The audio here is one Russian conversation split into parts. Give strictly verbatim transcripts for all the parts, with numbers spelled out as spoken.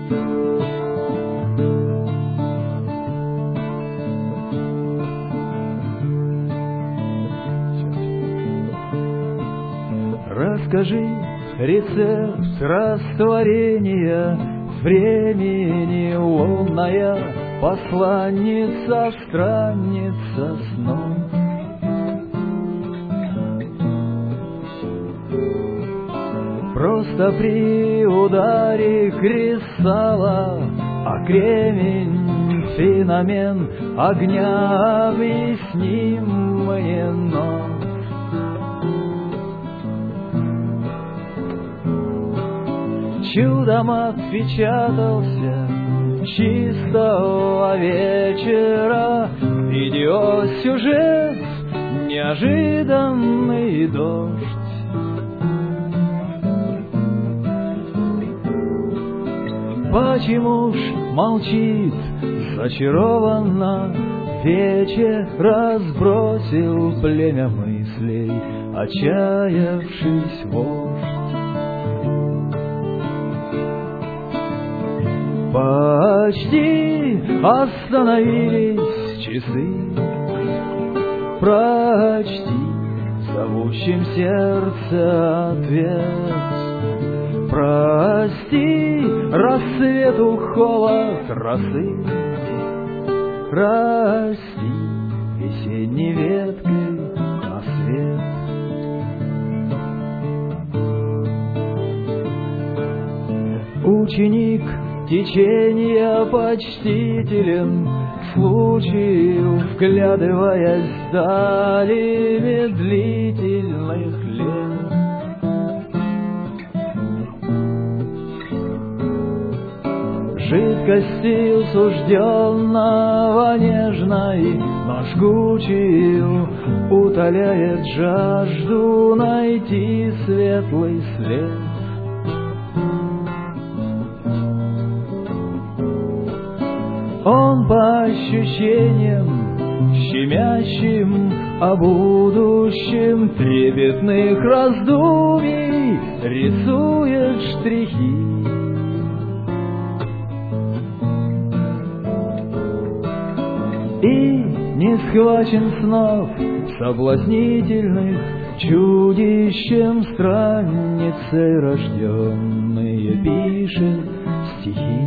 Расскажи рецепт растворения времени, лунная посланница, странница снов. Просто при ударе кристалла, а кремень — феномен огня объяснимый, но чудом отпечатался чистого вечера видеосюжет, неожиданный дождь. Почему ж молчит зачарованно вечер, разбросил племя мыслей отчаявшись вождь? Почти остановились часы, прочти зовущим сердце ответ. Прости рассвету холод росы, расти весенней веткой на свет. Ученик течения почтителен к случаю, вглядываясь вдали медлительных лет. Жидкостью сужденного нежной, но жгучую утоляет жажду найти светлый след. Он по ощущениям щемящим о будущем трепетных раздумий рисует штрихи. И не схвачен снов соблазнительных чудищем, странницей рожденные пишет стихи.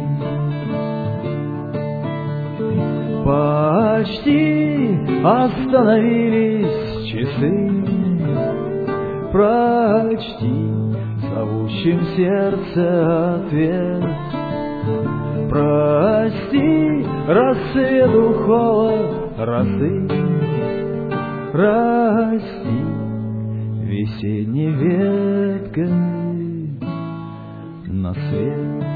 Почти остановились часы, прочти зовущим сердце ответ. Прости рассвету холод росы, расти весенней веткой на свет.